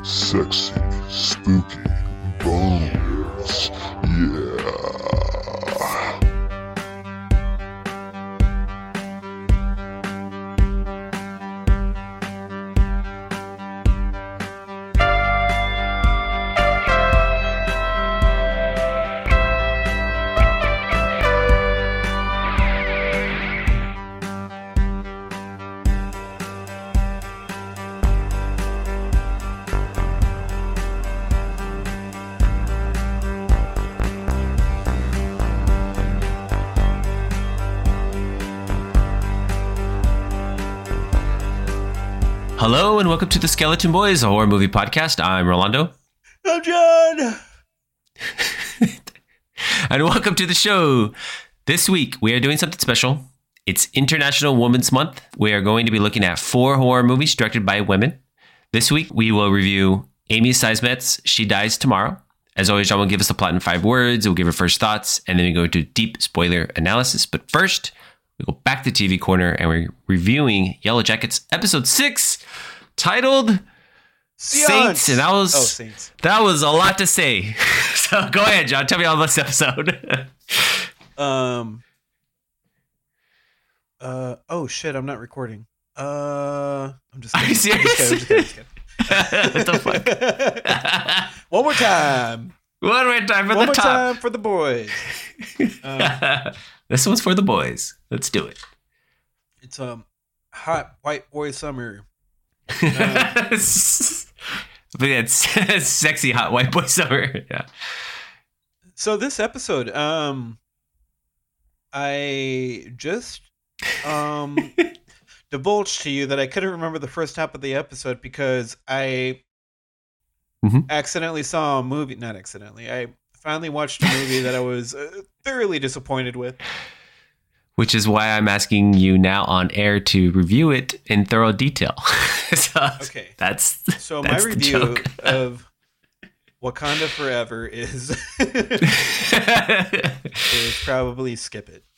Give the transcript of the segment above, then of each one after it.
Sexy, spooky, bones. Yeah. Hello and welcome to the Skeleton Boys, a horror movie podcast. I'm Rolando. I'm John. And welcome to the show. This week, we are doing something special. It's International Women's Month. We are going to be looking at 4 horror movies directed by women. This week, we will review Amy Seismet's She Dies Tomorrow. As always, John will give us the plot in 5 words. We'll give her first thoughts, and then we go into deep spoiler analysis. But first, we go back to TV Corner, and we're reviewing Yellow Jackets episode 6, titled Saints. And Saints. That was a lot to say. So go ahead, John. Tell me all about this episode. Oh shit! I'm not recording. I'm just. Are you serious? I'm just kidding. What the fuck? One more time. One more time for One the more top. time for the boys. This one's for the boys. Let's do it. It's hot white boy summer. But yeah, it's sexy hot white boy summer. Yeah. So this episode, I just divulged to you that I couldn't remember the first half of the episode because I accidentally saw a movie. Not accidentally. I finally watched a movie that I was thoroughly disappointed with. Which is why I'm asking you now on air to review it in thorough detail. Okay. That's my review of Wakanda Forever is probably skip it.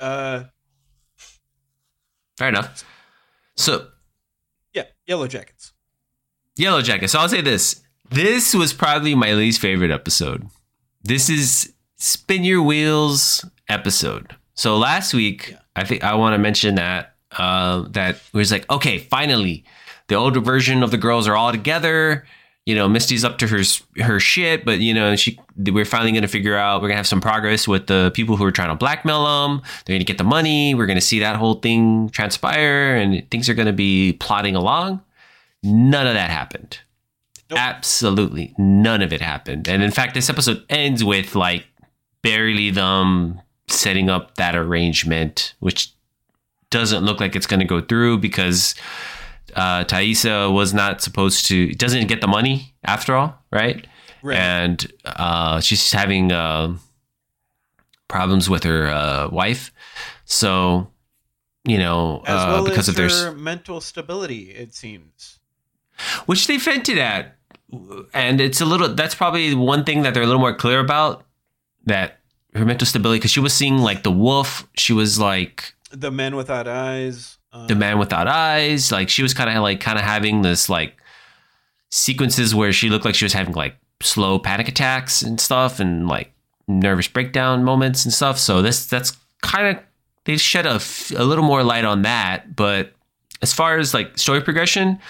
Fair enough. So yeah, Yellow Jackets. Yellow Jackets. So I'll say this. This was probably my least favorite episode. This is Spin Your Wheels episode. So last week, I think I want to mention that that was like, okay, finally, the older version of the girls are all together. You know, Misty's up to her shit, but you know, we're finally going to figure out, we're going to have some progress with the people who are trying to blackmail them. They're going to get the money. We're going to see that whole thing transpire and things are going to be plodding along. None of that happened. Nope. Absolutely none of it happened. And in fact, this episode ends with like barely them setting up that arrangement, which doesn't look like it's going to go through because Taissa was not supposed to, doesn't get the money after all, right? And she's having problems with her wife. So, you know, as well because as of her their mental stability, it seems. Which they hinted at. And it's a little, that's probably one thing that they're a little more clear about, that her mental stability, because she was seeing like the wolf. She was like the man without eyes. The man without eyes. Like she was kind of having this like sequences where she looked like she was having like slow panic attacks and stuff, and like nervous breakdown moments and stuff. So that's kind of, they shed a little more light on that. But as far as like story progression,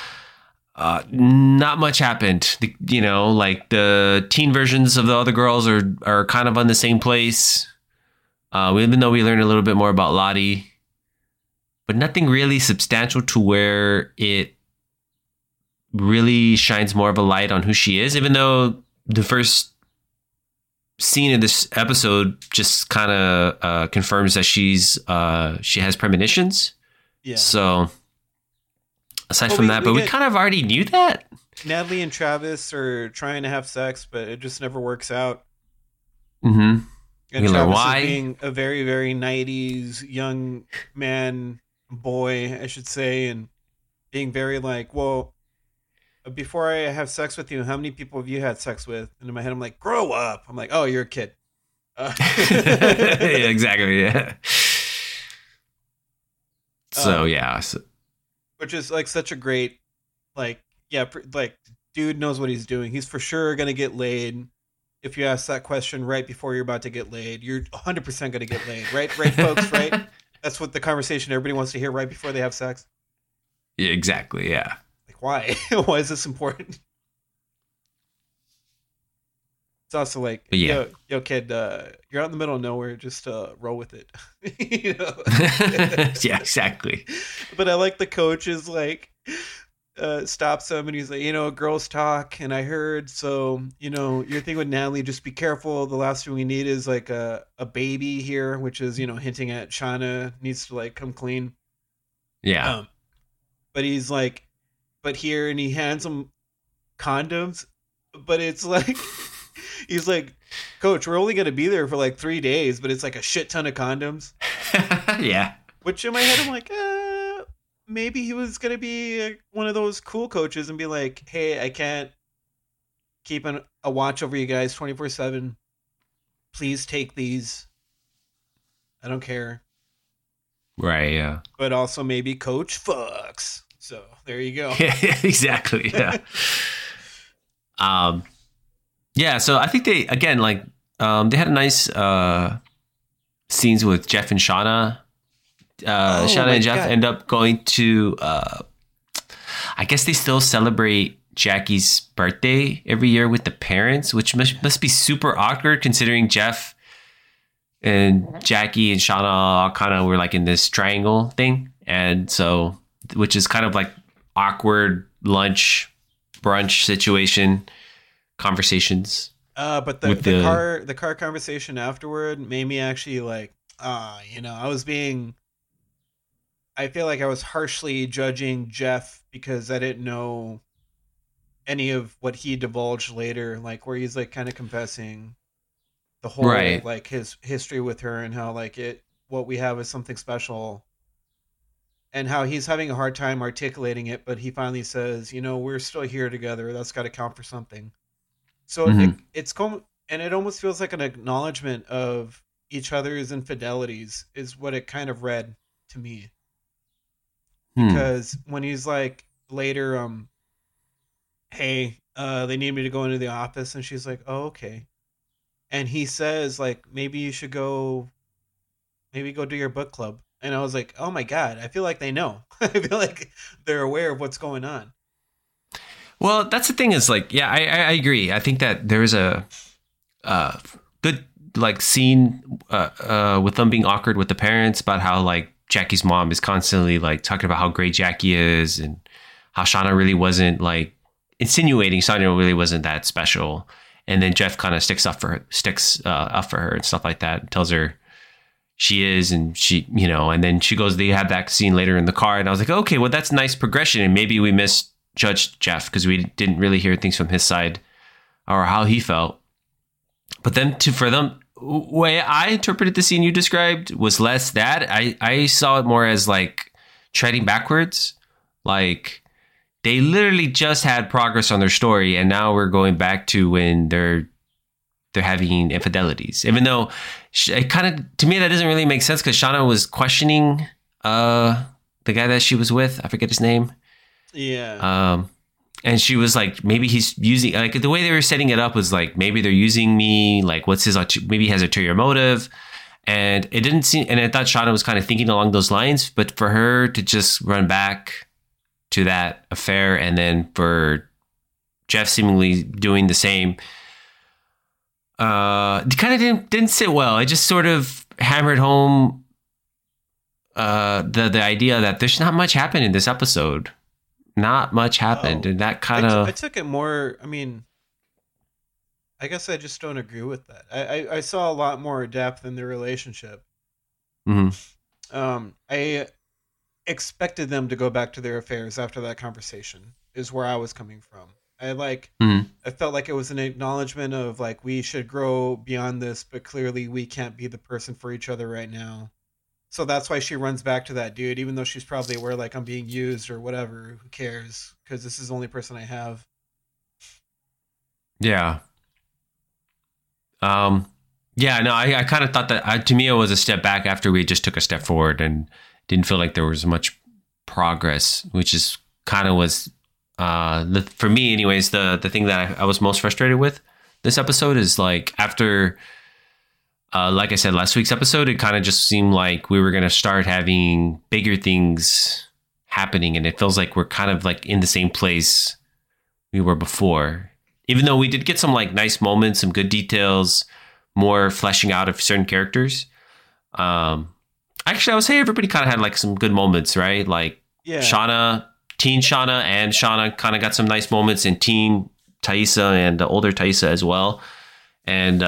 not much happened. You know, like the teen versions of the other girls are kind of on the same place. Even though we learned a little bit more about Lottie, but nothing really substantial to where it really shines more of a light on who she is. Even though the first scene of this episode just kind of confirms that she has premonitions. Yeah. So aside from that, but we kind of already knew that. Natalie and Travis are trying to have sex, but it just never works out. Mm-hmm. And Travis is being a very, very 90s young boy, I should say, and being very like, well, before I have sex with you, how many people have you had sex with? And in my head, I'm like, grow up. I'm like, oh, you're a kid. Yeah, exactly. Yeah. So, yeah. Which is like such a great, like, yeah, like dude knows what he's doing. He's for sure gonna get laid. If you ask that question right before you're about to get laid, you're 100% gonna get laid, right? Right, folks, right? That's what the conversation everybody wants to hear right before they have sex. Yeah, exactly. Yeah. Like, why? Why is this important? It's also like, But yeah. yo, kid, you're out in the middle of nowhere. Just roll with it. You know? Yeah, exactly. But I like the coach is like, stops him and he's like, girls talk. And I heard, so, your thing with Natalie, just be careful. The last thing we need is like a baby here, which is, hinting at Shauna needs to like come clean. Yeah. But he's like, but here, and he hands him condoms. But it's like, he's like, Coach, we're only going to be there for like 3 days, but it's like a shit ton of condoms. Yeah. Which in my head, I'm like, maybe he was going to be one of those cool coaches and be like, hey, I can't keep a watch over you guys 24/7. Please take these. I don't care. Right, yeah. But also maybe coach fucks. So there you go. Yeah, exactly. Yeah. Yeah, so I think they, again, like, they had a nice scenes with Jeff and Shauna. Shauna and Jeff end up going to, I guess they still celebrate Jackie's birthday every year with the parents, which must be super awkward considering Jeff and Jackie and Shauna all kind of were like in this triangle thing. And so, which is kind of like awkward lunch, brunch situation conversations. But the car conversation afterward made me actually like, I feel like I was harshly judging Jeff because I didn't know any of what he divulged later, like where he's like kind of confessing the whole, right, like his history with her and how like what we have is something special and how he's having a hard time articulating it. But he finally says, we're still here together. That's got to count for something. So it's and it almost feels like an acknowledgement of each other's infidelities is what it kind of read to me. Because when he's like later, hey, they need me to go into the office, and she's like, oh, okay. And he says like, maybe you should go do your book club. And I was like, oh my God, I feel like they know. I feel like they're aware of what's going on. Well, that's the thing is like, yeah, I agree. I think that there is a good like scene with them being awkward with the parents about how like Jackie's mom is constantly like talking about how great Jackie is and how Shauna really wasn't, like insinuating Shauna really wasn't that special. And then Jeff kind of sticks up for her and stuff like that, and tells her she is, and she, and then she goes, they have that scene later in the car. And I was like, okay, well, that's nice progression. And maybe we misjudged Jeff because we didn't really hear things from his side or how he felt. But then for them, way I interpreted the scene you described was less that. I saw it more as like treading backwards. Like they literally just had progress on their story, and now we're going back to when they're having infidelities. Even though it kind of, to me, that doesn't really make sense because Shauna was questioning the guy that she was with. I forget his name. Yeah. And she was like, maybe he's using, like the way they were setting it up was like, maybe they're using me. Like, what's his, maybe he has a ulterior motive. And it didn't seem, and I thought Shauna was kind of thinking along those lines, but for her to just run back to that affair and then for Jeff seemingly doing the same, it kind of didn't sit well. It just sort of hammered home the idea that there's not much happened in this episode. Not much happened, and that kind of... I took it more... I mean, I guess I just don't agree with that. I saw a lot more depth in the relationship. Mm-hmm. I expected them to go back to their affairs after that conversation, is where I was coming from. I felt like it was an acknowledgement of, like, we should grow beyond this, but clearly we can't be the person for each other right now. So that's why she runs back to that dude, even though she's probably aware, like, I'm being used or whatever. Who cares? Because this is the only person I have. Yeah. Yeah, no, I kind of thought that, to me, it was a step back after we just took a step forward and didn't feel like there was much progress, which is kind of was for me anyways, the thing that I was most frustrated with this episode is like after like I said last week's episode, it kind of just seemed like we were going to start having bigger things happening, and it feels like we're kind of like in the same place we were before, even though we did get some like nice moments, some good details, more fleshing out of certain characters. Actually, I would say everybody kind of had like some good moments, right? Like teen Shauna and Shauna kind of got some nice moments, and teen Taissa and the older Taissa as well. And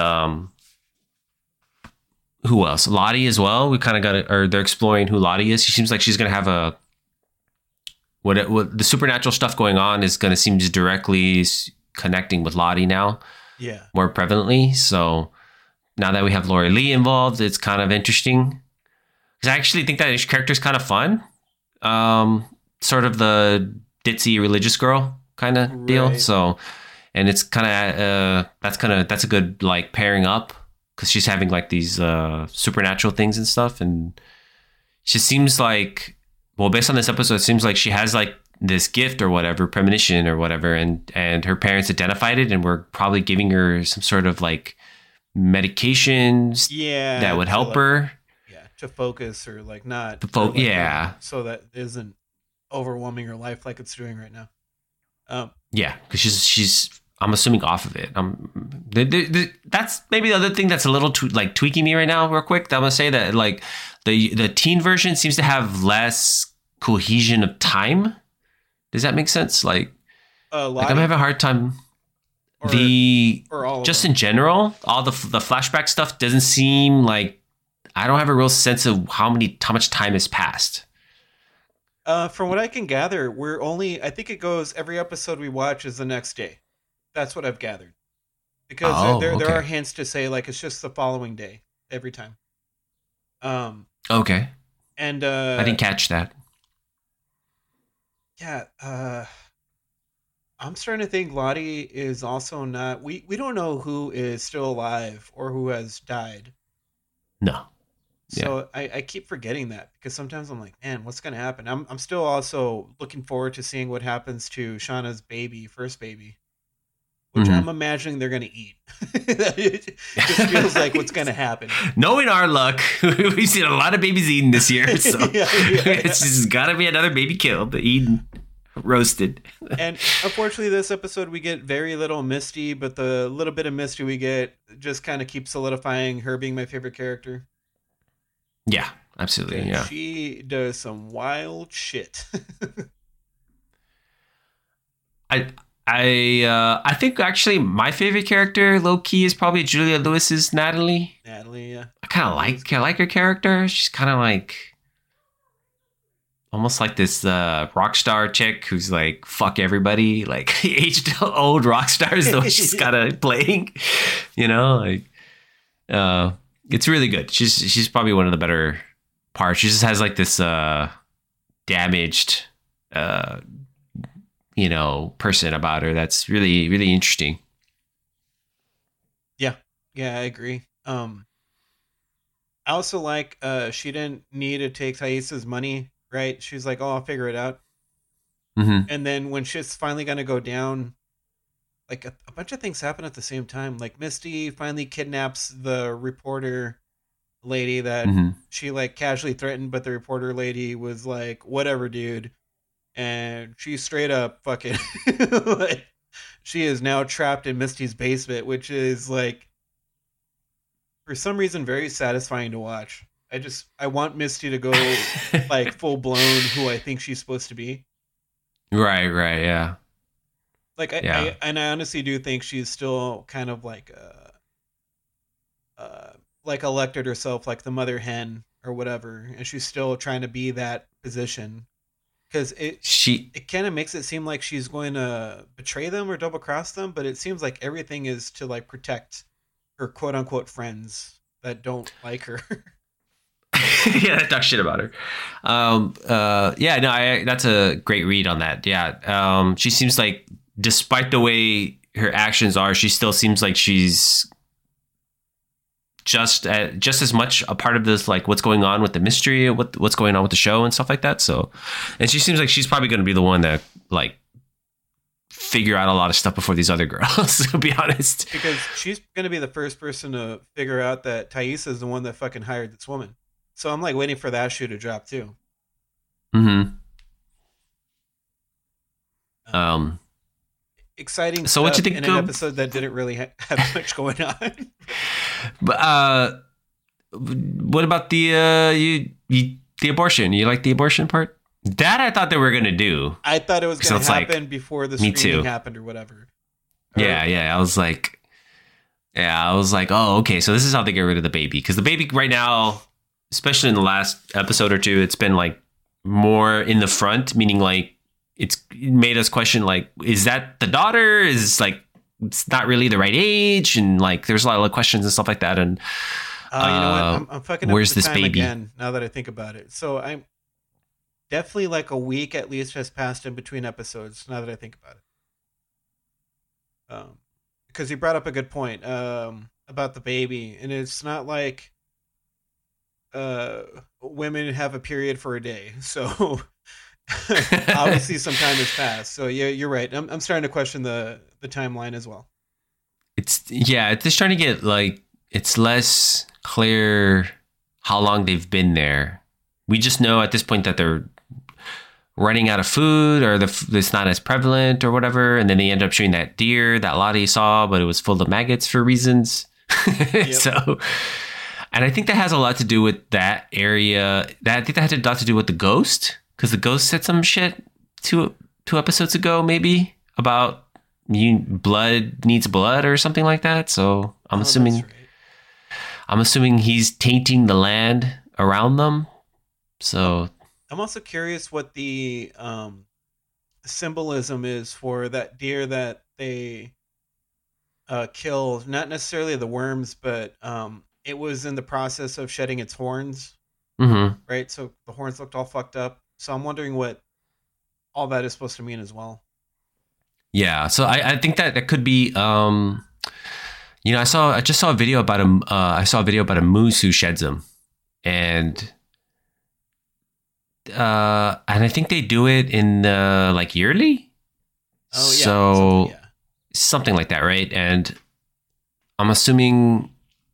who else? Lottie as well. We kind of got it, or they're exploring who Lottie is. She seems like she's going to have what the supernatural stuff going on is going to seem to directly connecting with Lottie now. Yeah. More prevalently. So now that we have Lori Lee involved, it's kind of interesting. Because I actually think that character is kind of fun. Sort of the ditzy religious girl kind of deal. So, and it's kind of that's a good like pairing up, because she's having like these supernatural things and stuff, and she seems like, well, based on this episode, it seems like she has like this gift or whatever, premonition or whatever, and her parents identified it and were probably giving her some sort of like medications that would help her. Yeah, to focus or like not. So that isn't overwhelming her life like it's doing right now. Yeah, because she's I'm assuming off of it. That's maybe the other thing that's a little like tweaking me right now real quick. I'm gonna say that like the teen version seems to have less cohesion of time. Does that make sense? Like I'm having a hard time. Or all just in general, all the flashback stuff doesn't seem like, I don't have a real sense of how much time has passed. From what I can gather, I think it goes, every episode we watch is the next day. That's what I've gathered. Because there are hints to say like it's just the following day every time. Okay. And I didn't catch that. Yeah, I'm starting to think Lottie is also not. We don't know who is still alive or who has died. No. So I keep forgetting that, because sometimes I'm like, man, what's gonna happen? I'm still also looking forward to seeing what happens to Shauna's first baby, which I'm imagining they're gonna eat. It just feels like what's gonna happen. Knowing our luck, we've seen a lot of babies eaten this year, so it's just gotta be another baby killed, eaten. Roasted. And unfortunately this episode we get very little Misty, but the little bit of Misty we get just kind of keeps solidifying her being my favorite character. Yeah, absolutely. And yeah, she does some wild shit. I think actually my favorite character low key is probably Julia Lewis's Natalie. Yeah. I kind of like her character. She's kind of like almost like this rock star chick who's like fuck everybody, like aged old rock stars the way she's kind of playing, like it's really good. She's probably one of the better parts. She just has like this damaged person about her that's really, really interesting. Yeah, I agree. I also like she didn't need to take Taissa's money. Right? She's like, oh, I'll figure it out. Mm-hmm. And then when shit's finally going to go down, like a bunch of things happen at the same time. Like Misty finally kidnaps the reporter lady that she like casually threatened, but the reporter lady was like, whatever, dude. And she straight up fucking, like, she is now trapped in Misty's basement, which is like, for some reason, very satisfying to watch. I want Misty to go like full blown who I think she's supposed to be. Right, yeah. Like I honestly do think she's still kind of like elected herself like the mother hen or whatever, and she's still trying to be that position, because it kind of makes it seem like she's going to betray them or double cross them, but it seems like everything is to like protect her quote unquote friends that don't like her. Yeah, talk shit about her. That's a great read on that. Yeah, she seems like, despite the way her actions are, she still seems like she's just as much a part of this, like what's going on with the mystery, what's going on with the show and stuff like that. So, and she seems like she's probably going to be the one that like figure out a lot of stuff before these other girls, to be honest. Because she's going to be the first person to figure out that Thaisa is the one that fucking hired this woman. So I'm like waiting for that shoe to drop too. Mm-hmm. Exciting. So what you think in an episode that didn't really have much going on? But what about the abortion? You like the abortion part? That I thought they were gonna do. I thought it was gonna happen before the screening happened or whatever. Yeah. I was like, oh, okay. So this is how they get rid of the baby, because the baby right now, especially in the last episode or two, it's been like more in the front, meaning like it made us question, like, is that the daughter? Is like it's not really the right age, and like there's a lot of questions and stuff like that. And you know what? I'm fucking. Where's up the this time baby? Again, now that I think about it, so I'm definitely like a week at least has passed in between episodes. Now that I think about it, because you brought up a good point about the baby, and it's not like women have a period for a day, so. Obviously some time has passed, so yeah, you're right. I'm starting to question the timeline as well. It's just trying to get like, it's less clear how long they've been there. We just know at this point that they're running out of food, or it's not as prevalent or whatever, and then they end up showing that deer that Lottie saw, but it was full of maggots for reasons. So, and I think that has a lot to do with that area. I think that had a lot to do with the ghost. Because the ghost said some shit two episodes ago, maybe, about blood needs blood or something like that. So I'm assuming he's tainting the land around them. So I'm also curious what the symbolism is for that deer that they kill. Not necessarily the worms, but it was in the process of shedding its horns. Mm-hmm. Right, so the horns looked all fucked up. So I'm wondering what all that is supposed to mean as well. Yeah, so I think that could be. I just saw a video about a moose who sheds them, and I think they do it in the like yearly. Oh yeah, so something like that, right? And I'm assuming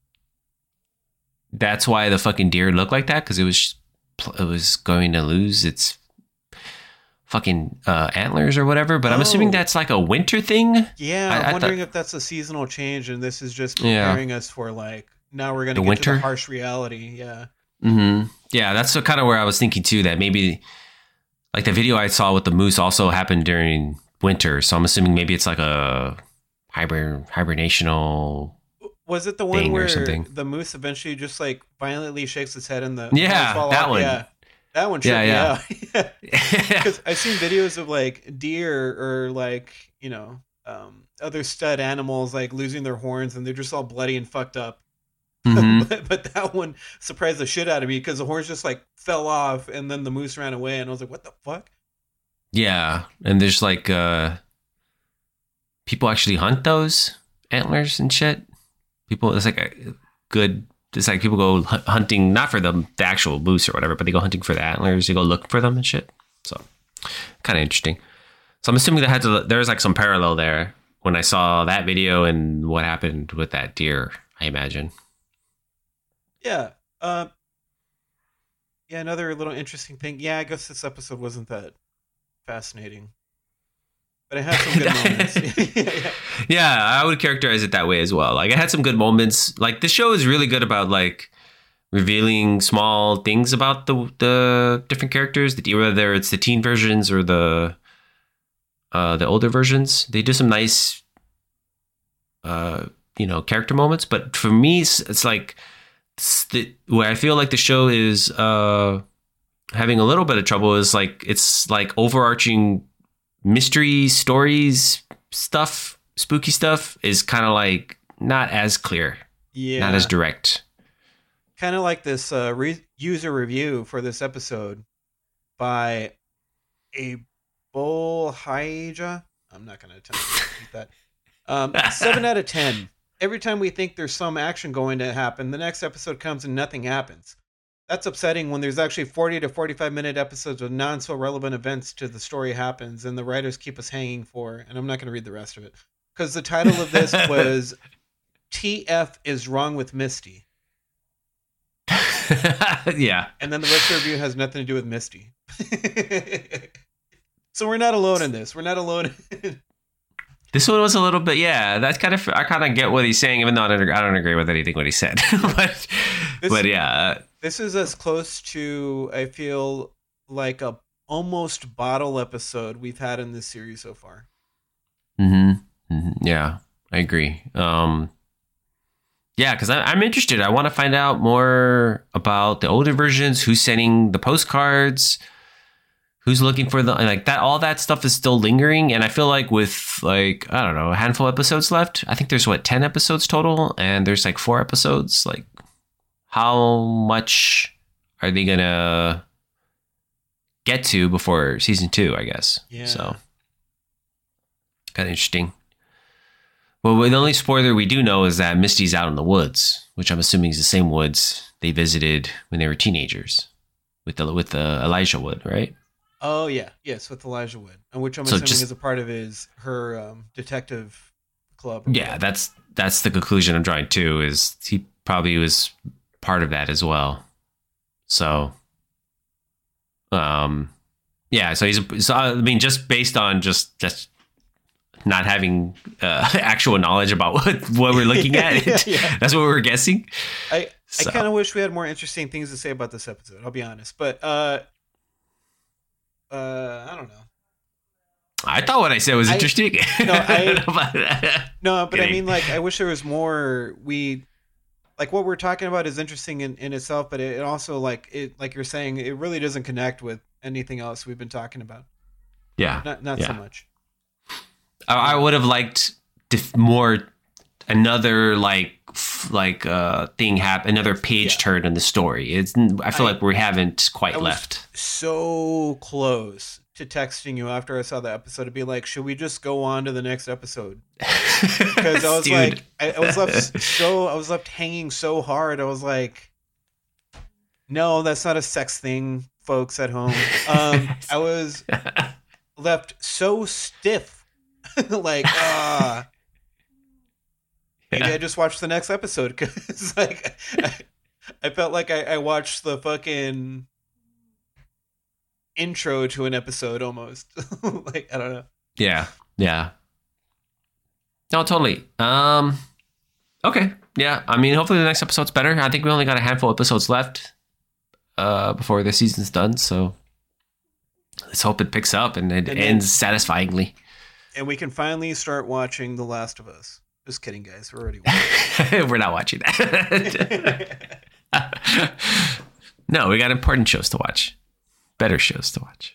that's why the fucking deer looked like that, because it was going to lose its fucking antlers or whatever. But I'm assuming that's like a winter thing. Yeah, I'm wondering if that's a seasonal change, and this is just preparing us for like, now we're going to get to the harsh reality. Yeah. Mm-hmm. Yeah, that's kind of where I was thinking too, that maybe like the video I saw with the moose also happened during winter. So I'm assuming maybe it's like a hibernational. Was it the one where the moose eventually just like violently shakes its head and the that one? Yeah, that one. Yeah. Because I've seen videos of like deer or like other stud animals like losing their horns and they're just all bloody and fucked up. Mm-hmm. but that one surprised the shit out of me because the horns just like fell off and then the moose ran away and I was like, what the fuck? Yeah, and there's like people actually hunt those antlers and shit. It's like people go hunting, not for the actual moose or whatever, but they go hunting for the antlers. They go look for them and shit. So kind of interesting. So I'm assuming there's like some parallel there when I saw that video and what happened with that deer, I imagine. Yeah. Another little interesting thing. Yeah, I guess this episode wasn't that fascinating. But it had some good moments. Yeah, I would characterize it that way as well. Like, it had some good moments. Like, the show is really good about, like, revealing small things about the different characters, whether it's the teen versions or the older versions. They do some nice, character moments. But for me, it's like, where I feel like the show is having a little bit of trouble is, like, it's, like, overarching mystery stories stuff, spooky stuff is kind of like not as clear, not as direct. Kind of like this user review for this episode by a Bull Haija. I'm not going to attempt to repeat that. 7 out of 10. Every time we think there's some action going to happen, the next episode comes and nothing happens. that's upsetting when there's actually 40 to 45-minute episodes with non so relevant events to the story happens, and the writers keep us hanging for. And I'm not going to read the rest of it because the title of this was "TF is wrong with Misty." Yeah. And then the rest of the review has nothing to do with Misty. So we're not alone in this. We're not alone. This one was a little bit, yeah. That's kind of, I kind of get what he's saying, even though I don't agree with anything what he said. but yeah, this is as close to, I feel like, a almost bottle episode we've had in this series so far. Yeah, I agree. Yeah, because I'm interested. I want to find out more about the older versions, who's sending the postcards, who's looking for the, like that, all that stuff is still lingering. And I feel like with like, I don't know, a handful of episodes left, I think there's 10 episodes total, and there's like 4 episodes. Like, how much are they gonna get to before season 2, I guess. Yeah. So kind of interesting. Well, the only spoiler we do know is that Misty's out in the woods, which I'm assuming is the same woods they visited when they were teenagers with the Elijah Wood, right? Oh yeah, yes, with Elijah Wood, and which I'm assuming is a part of her detective club. Yeah, that's the conclusion I'm drawing too. Is he probably was part of that as well? So, yeah. So I mean, just based on just not having actual knowledge about what we're looking at, yeah. That's what we're guessing. I kind of wish we had more interesting things to say about this episode. I'll be honest, but I don't know. I thought what I said was interesting. No, but I mean, like, I wish there was more. Like what we're talking about is interesting in itself, but it also, like you're saying, it really doesn't connect with anything else we've been talking about. Yeah, not so much. I would have liked more, another thing happen, another page turn in the story. I feel like we haven't quite left. So close to texting you after I saw the episode to be like, should we just go on to the next episode? Because I was like, I was left hanging so hard. I was like, no, that's not a sex thing, folks at home. I was left so stiff. Like, maybe I just watched the next episode because, like, I felt like I watched the fucking intro to an episode almost. Like, I don't know. Yeah. No, totally. Okay. Yeah. I mean, hopefully the next episode's better. I think we only got a handful of episodes left before the season's done. So let's hope it picks up and it ends satisfyingly. And we can finally start watching The Last of Us. Just kidding, guys. We're already watching. We're not watching that. No, we got important shows to watch. Better shows to watch.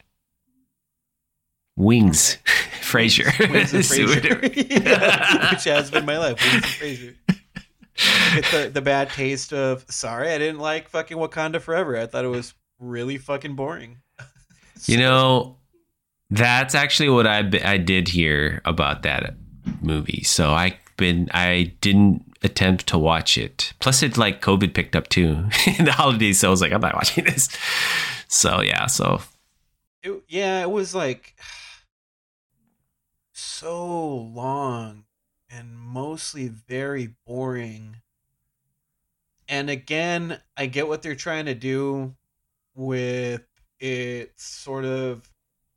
Wings. Frasier. Wings and Frasier. Yeah, which has been my life. Wings and Frasier. Get the bad taste of, sorry, I didn't like fucking Wakanda Forever. I thought it was really fucking boring. You know, that's actually what I did hear about that movie. So I didn't attempt to watch it. Plus, it like COVID picked up too in the holidays. So I was like, I'm not watching this. So yeah. It was like so long and mostly very boring. And again, I get what they're trying to do with its sort of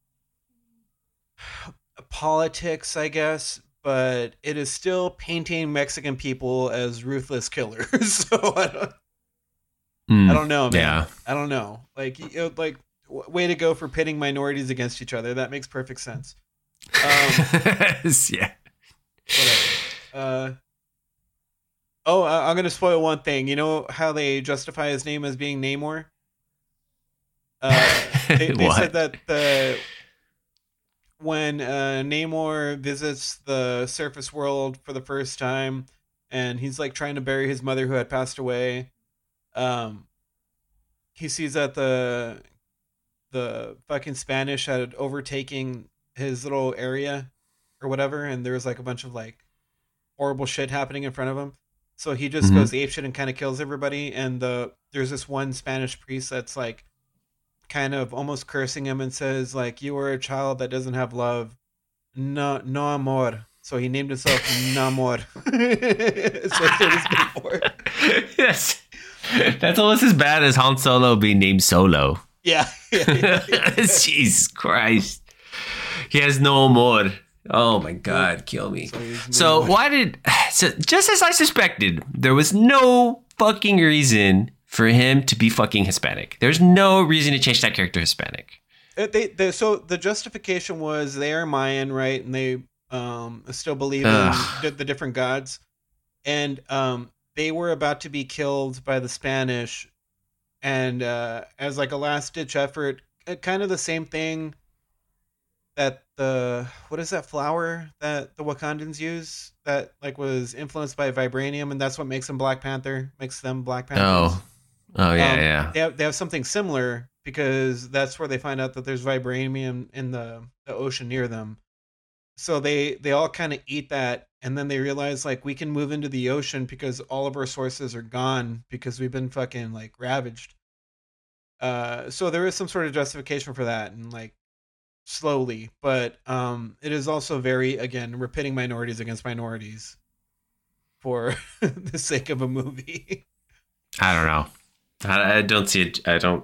politics, I guess, but it is still painting Mexican people as ruthless killers. So I don't know, man. Yeah. I don't know. Like, way to go for pitting minorities against each other. That makes perfect sense. Yeah. Whatever. I'm gonna spoil one thing. You know how they justify his name as being Namor? They said that when Namor visits the surface world for the first time, and he's like trying to bury his mother who had passed away, he sees that the fucking Spanish had overtaken his little area or whatever, and there was like a bunch of like horrible shit happening in front of him. So he just goes apeshit and kind of kills everybody. And there's this one Spanish priest that's like kind of almost cursing him and says like, "You are a child that doesn't have love, no amor." So he named himself Namor. That's what he's for. Yes, that's almost as bad as Han Solo being named Solo. Yeah. Jesus Christ, he has no more. Oh my God, kill me. So just as I suspected, there was no fucking reason for him to be fucking Hispanic. There's no reason to change that character Hispanic. So the justification was they are Mayan, right? And they still believe in the different gods. And they were about to be killed by the Spanish. And as like a last ditch effort, kind of the same thing that what is that flower that the Wakandans use that like was influenced by vibranium, and that's what makes them Black Panthers. Oh yeah. They have something similar because that's where they find out that there's vibranium in the ocean near them. So they all kind of eat that, and then they realize like we can move into the ocean because all of our sources are gone because we've been fucking like ravaged. So there is some sort of justification for that, and like slowly, but it is also we're pitting minorities against minorities for the sake of a movie. I don't know. I don't see it. I don't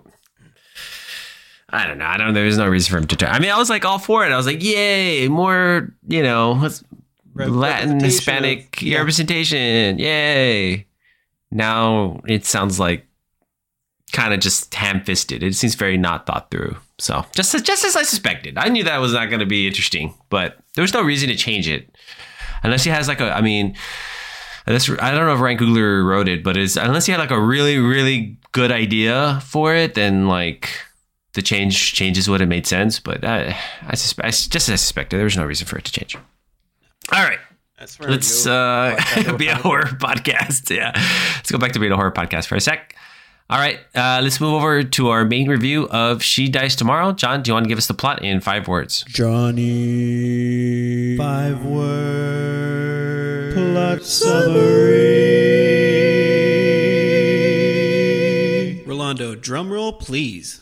know. There's no reason for him to try. I mean, I was like all for it. I was like, yay, more, Latin, Hispanic representation. Yay. Now it sounds like kind of just ham-fisted. It seems very not thought through. So just as I suspected. I knew that was not going to be interesting, but there was no reason to change it. Unless he has like I don't know if Ryan Coogler wrote it, but unless he had like a really, really good idea for it, then like the changes would have made sense. But I suspected, there was no reason for it to change. All right. Let's be a horror podcast. Yeah. Let's go back to being a horror podcast for a sec. All right, let's move over to our main review of She Dies Tomorrow. John, do you want to give us the plot in 5 words? Johnny, 5 words, plot summary. Rolando, drum roll, please.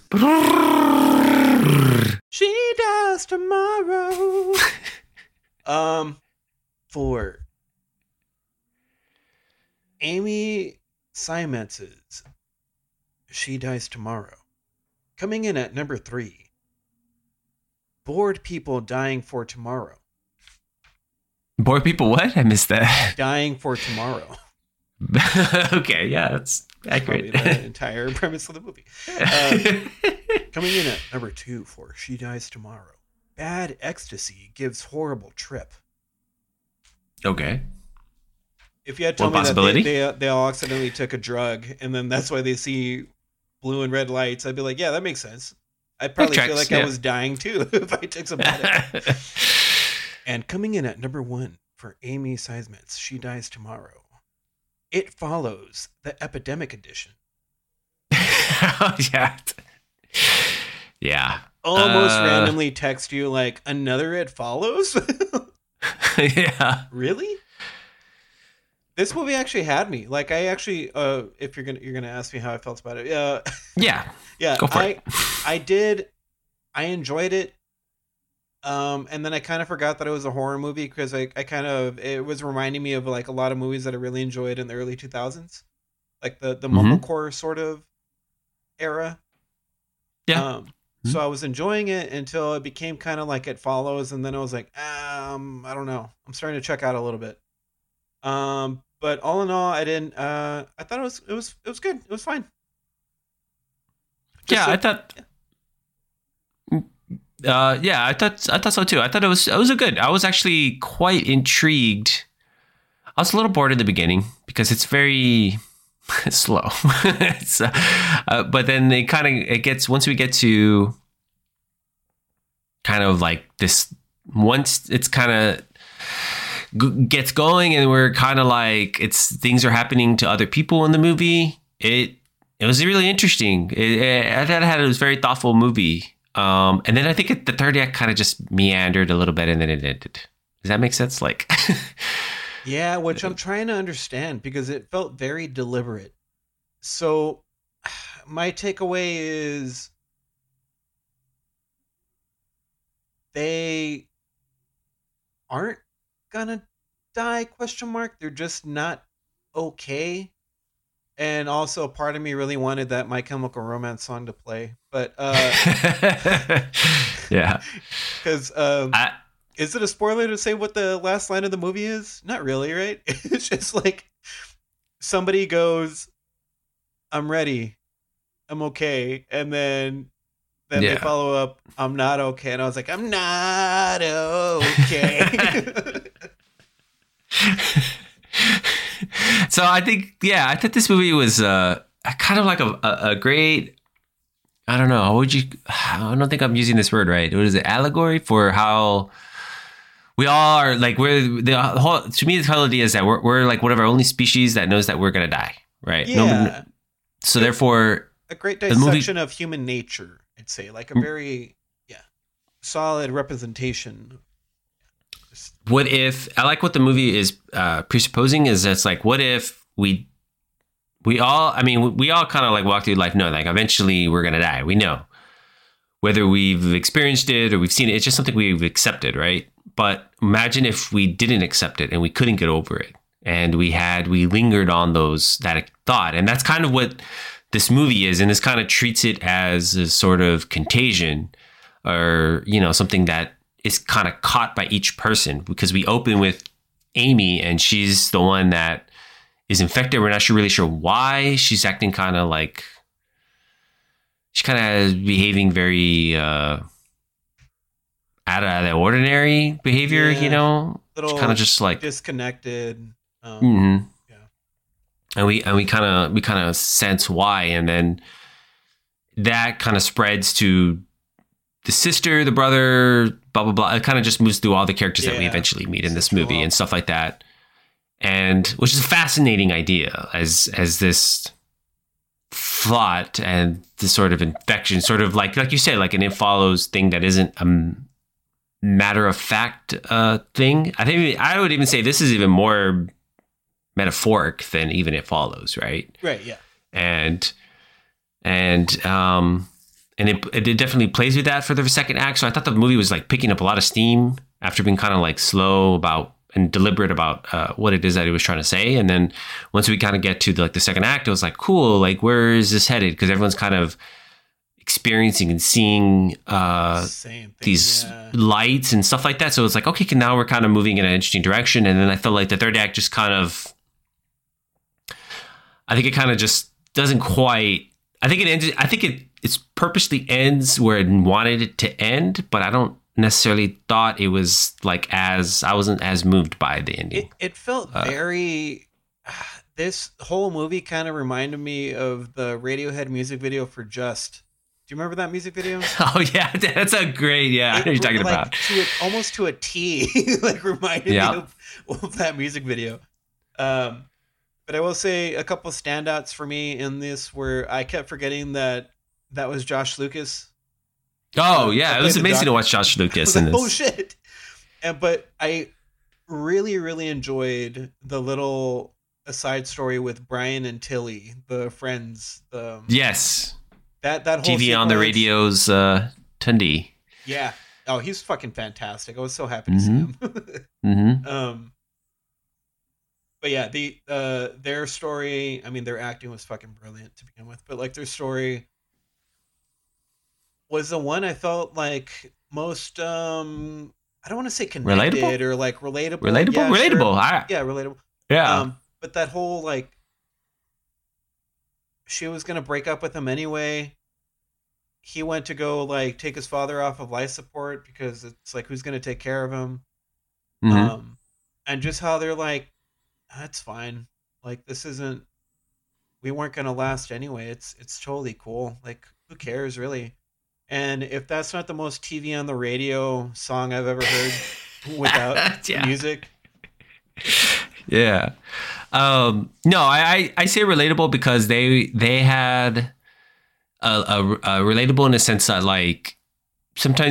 She dies tomorrow. For Amy Seimetz's She Dies Tomorrow. Coming in at number 3. Bored people dying for tomorrow. Bored people what? I missed that. Dying for tomorrow. Okay, yeah, that's accurate. Probably the entire premise of the movie. Coming in at number 2 for She Dies Tomorrow. Bad ecstasy gives horrible trip. Okay. If you had told me that they all accidentally took a drug and then that's why they see blue and red lights, I'd be like, yeah, that makes sense. I'd probably feel like I was dying too if I took some medic. And coming in at number 1 for Amy Seimetz, She Dies Tomorrow. It Follows, the Epidemic Edition. Yeah. Yeah. Almost randomly text you like another It Follows. Yeah. Really? This movie actually had me. Like I actually, if you're gonna ask me how I felt about it, yeah, Go for it. I enjoyed it. And then I kind of forgot that it was a horror movie because it was reminding me of like a lot of movies that I really enjoyed in the early 2000s, like the mumblecore sort of era. Yeah. So I was enjoying it until it became kind of like It Follows, and then I was like, I don't know. I'm starting to check out a little bit. But all in all, I didn't. I thought it was good. It was fine. I thought. I thought so too. I thought it was a good. I was actually quite intrigued. I was a little bored in the beginning because it's very slow. But then it gets once we get to kind of like this. Once it's kind of gets going and we're kind of like things are happening to other people in the movie. It was really interesting. I thought it was a very thoughtful movie. And then I think the third act kind of just meandered a little bit and then it ended. Does that make sense? Like, Yeah, which I'm trying to understand because it felt very deliberate. So my takeaway is they aren't gonna die, question mark. They're just not okay. And also part of me really wanted that My Chemical Romance song to play. But Yeah. because is it a spoiler to say what the last line of the movie is? Not really, right? It's just like somebody goes, "I'm ready, I'm okay," and then they Yeah. follow up, "I'm not okay," and I was like, "I'm not okay." So I think, yeah, I thought this movie was kind of like a great, I don't know, how would you, I don't think I'm using this word right. What is it? Allegory for how we all are, like, we're the whole, to me, the whole idea is that we're like one of our only species that knows that we're going to die, right? Yeah. So therefore, A great the movie- dissection of human nature, I'd say, like a very solid representation. what if, I like what the movie is presupposing is it's like, what if we all, I mean, we all kind of like walk through life knowing like eventually we're going to die. We know whether we've experienced it or we've seen it. It's just something we've accepted, right? But imagine if we didn't accept it and we couldn't get over it. And we lingered on that thought. And that's kind of what this movie is. And this kind of treats it as a sort of contagion or, something that is kind of caught by each person, because we open with Amy and she's the one that is infected. We're not really sure why. She's acting kind of like, she's kind of behaving very out of the ordinary behavior, Little kind of just like disconnected. Mhm. Yeah. And we kind of sense why, and then that kind of spreads to the sister, the brother, blah blah blah. It kind of just moves through all the characters that we eventually meet in this movie and stuff like that. And which is a fascinating idea as this thought and this sort of infection, sort of like you said, like an It Follows thing that isn't a matter of fact thing. I think I would even say this is even more metaphoric than even It Follows, right? Right. Yeah. And it definitely plays with that for the second act. So I thought the movie was like picking up a lot of steam after being kind of like slow about and deliberate about what it is that he was trying to say. And then once we kind of get to the second act, it was like, cool, like where is this headed? Because everyone's kind of experiencing and seeing these lights and stuff like that. So it's like, okay, now we're kind of moving in an interesting direction. And then I felt like the third act just kind of, I think it kind of just doesn't quite, I think it ends, I think it's purposely ends where it wanted it to end, but I don't necessarily thought it was like I wasn't as moved by the ending. It felt very, this whole movie kind of reminded me of the Radiohead music video for Just. Do you remember that music video? Oh yeah, that's a great, I know what you're talking about. Almost to a T, like reminded me of that music video. But I will say a couple of standouts for me in this where I kept forgetting that was Josh Lucas. Oh yeah, it was amazing to watch Josh Lucas in this. Oh shit! But I really, really enjoyed the little aside story with Brian and Tilly, the friends. Yes. That whole TV sequence. on the radio's Tundi. Yeah. Oh, he's fucking fantastic. I was so happy to see him. Mm-hmm. But yeah, their story, I mean, their acting was fucking brilliant to begin with, but like their story was the one I felt like most I don't want to say connected relatable? Or like relatable. Relatable? Yeah, relatable. Sure. Relatable. Yeah. But that whole like she was gonna break up with him anyway. He went to go like take his father off of life support because it's like who's gonna take care of him? Mm-hmm. And just how they're like, that's fine. Like this isn't. We weren't gonna last anyway. It's totally cool. Like who cares really? And if that's not the most TV on the radio song I've ever heard without music. Yeah. No, I say relatable because they had a relatable in a sense that like sometimes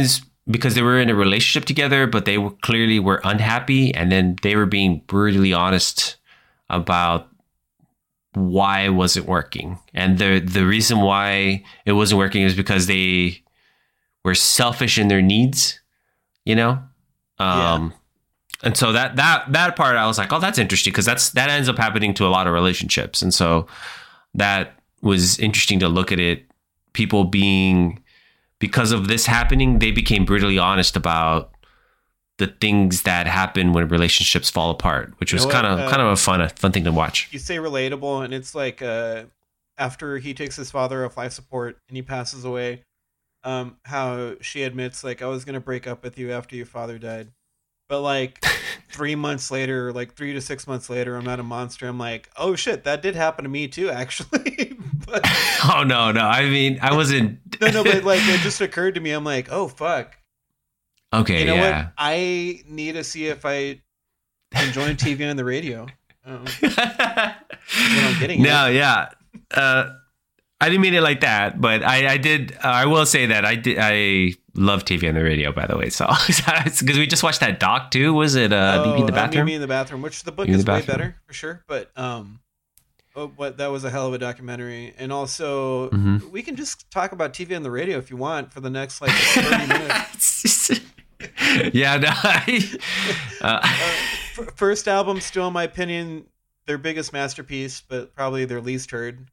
because they were in a relationship together, but they clearly were unhappy, and then they were being brutally honest about why it wasn't working. And the reason why it wasn't working is because they were selfish in their needs, you know? And so that part, I was like, oh, that's interesting, because that ends up happening to a lot of relationships. And so that was interesting to look at it. People being, because of this happening, they became brutally honest about the things that happen when relationships fall apart, which was kind of a fun thing to watch. You say relatable, and it's like after he takes his father off life support and he passes away, how she admits, like, I was gonna break up with you after your father died, but like 3 months later, like 3 to 6 months later, I'm not a monster. I'm like, oh shit, that did happen to me too, actually. But oh no, I mean, I wasn't. no, but like it just occurred to me. I'm like, oh fuck. Okay, you know what? I need to see if I can join TV on the radio. What I'm getting. No, yeah. I didn't mean it like that, but I did. I will say that I love TV on the radio, by the way. So because we just watched that doc too. Was it Mimi in the Bathroom? Mimi in the Bathroom, which the book is way better for sure. But that was a hell of a documentary. And also, we can just talk about TV on the radio if you want for the next like 30 minutes. Yeah, no. First album, still in my opinion, their biggest masterpiece, but probably their least heard.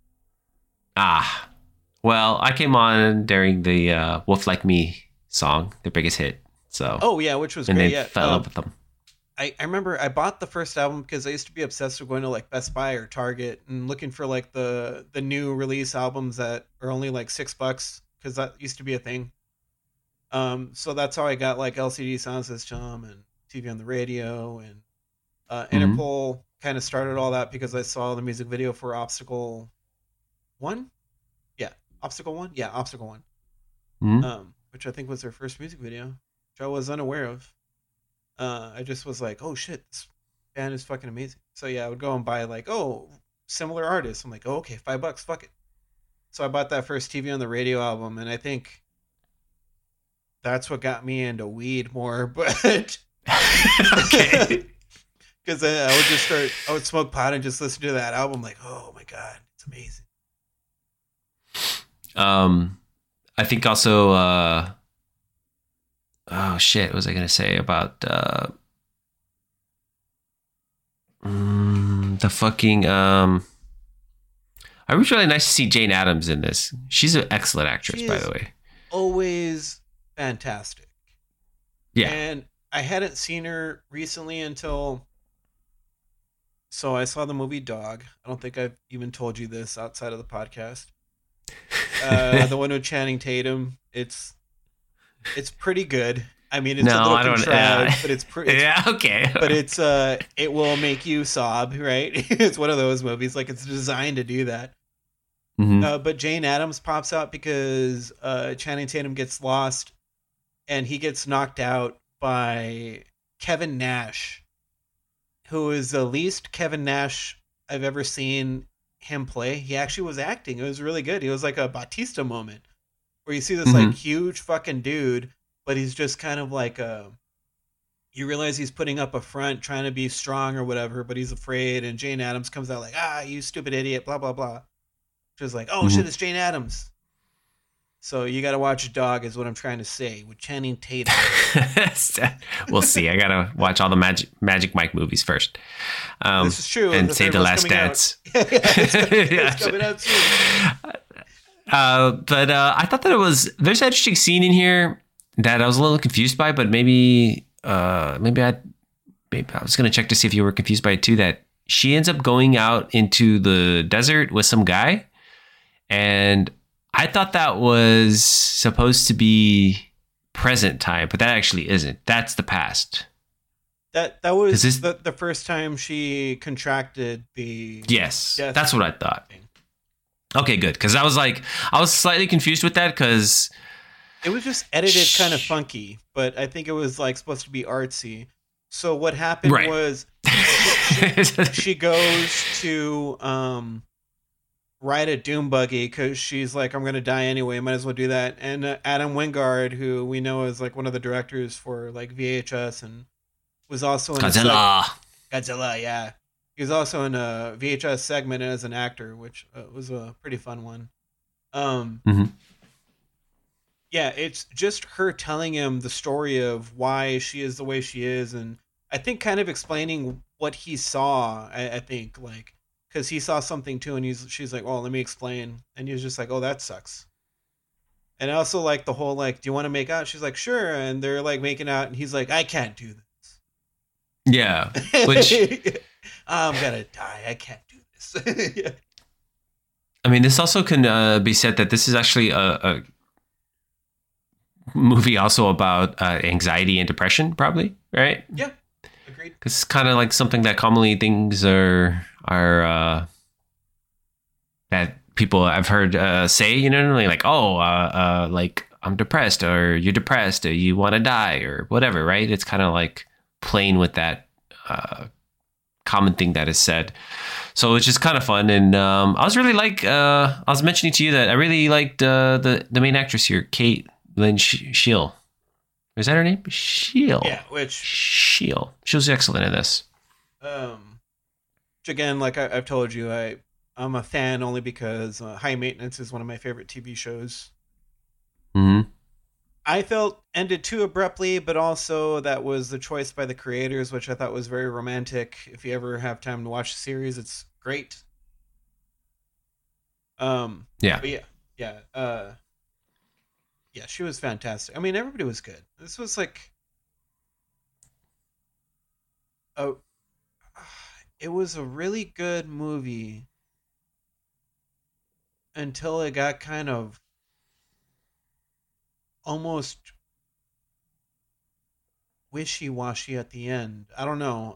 Well, I came on during the Wolf Like Me song, their biggest hit. So which was and great. They fell in love with them. I remember I bought the first album because I used to be obsessed with going to like Best Buy or Target and looking for like the new release albums that are only like $6 because that used to be a thing. So that's how I got like LCD Sound System and TV on the radio, and Interpol kind of started all that because I saw the music video for Obstacle 1. Obstacle 1? Yeah, Obstacle 1. Which I think was their first music video, which I was unaware of. I just was like, oh shit, this band is fucking amazing. So yeah, I would go and buy like, similar artists. I'm like, oh, okay, $5, fuck it. So I bought that first TV on the radio album, and I think that's what got me into weed more, but okay. Because I would smoke pot and just listen to that album like, oh my God, it's amazing. I think also, oh shit, what was I going to say about, the fucking, it was really nice to see Jane Addams in this. She's an excellent actress, by the way. Always fantastic. Yeah. And I hadn't seen her recently so I saw the movie Dog. I don't think I've even told you this outside of the podcast. The one with Channing Tatum. It's pretty good. I mean, it's a little contrived, but it's pretty. Yeah, okay. But it will make you sob, right? It's one of those movies. Like, it's designed to do that. But Jane Addams pops out because Channing Tatum gets lost, and he gets knocked out by Kevin Nash, who is the least Kevin Nash I've ever seen him play. He actually was acting. It was really good. He was like a Batista moment where you see this like huge fucking dude, but he's just kind of like you realize he's putting up a front, trying to be strong or whatever, but he's afraid. And Jane Addams comes out like, you stupid idiot, blah, blah, blah. Just like, shit, it's Jane Addams. So you got to watch Dog is what I'm trying to say with Channing Tatum. We'll see. I got to watch all the Magic Mike movies first. This is true. And say The Last Dance. It's coming out soon. But I thought that there's an interesting scene in here that I was a little confused by, but maybe I was going to check to see if you were confused by it too, that she ends up going out into the desert with some guy. And I thought that was supposed to be present time, but that actually isn't. That's the past. That was the first time she contracted the Yes, that's what I thought. Thing. Okay, good. Because I was slightly confused with that because it was just edited kind of funky, but I think it was like supposed to be artsy. So what happened was she goes to ride a doom buggy because she's like, I'm gonna die anyway, might as well do that. And Adam Wingard, who we know is like one of the directors for like VHS and was also in Godzilla, yeah. He was also in a VHS segment as an actor, which was a pretty fun one. Yeah, it's just her telling him the story of why she is the way she is, and I think kind of explaining what he saw. I think like because he saw something too, and she's like, "Oh, let me explain," and he's just like, "Oh, that sucks." And I also like the whole like, "Do you want to make out?" She's like, "Sure," and they're like making out, and he's like, "I can't do this." Yeah, which I'm gonna die. I can't do this. Yeah. I mean, this also can be said that this is actually a movie also about anxiety and depression, probably, right? Yeah, agreed. Because it's kind of like something that commonly things are that people I've heard say, you know, like like I'm depressed, or you're depressed, or you want to die, or whatever, right? It's kind of like playing with that common thing that is said. So it's just kind of fun. And I was really like, I was mentioning to you that I really liked the main actress here, Kate Lynn Sheil. Is that her name? Sheil. Yeah, Sheil. She was excellent in this. Which again, like I've told you, I'm a fan only because High Maintenance is one of my favorite TV shows. Mm-hmm. I felt ended too abruptly, but also that was the choice by the creators, which I thought was very romantic. If you ever have time to watch the series, it's great. Yeah. But yeah, she was fantastic. I mean, everybody was good. This was like, it was a really good movie until it got kind of almost wishy-washy at the end. I don't know.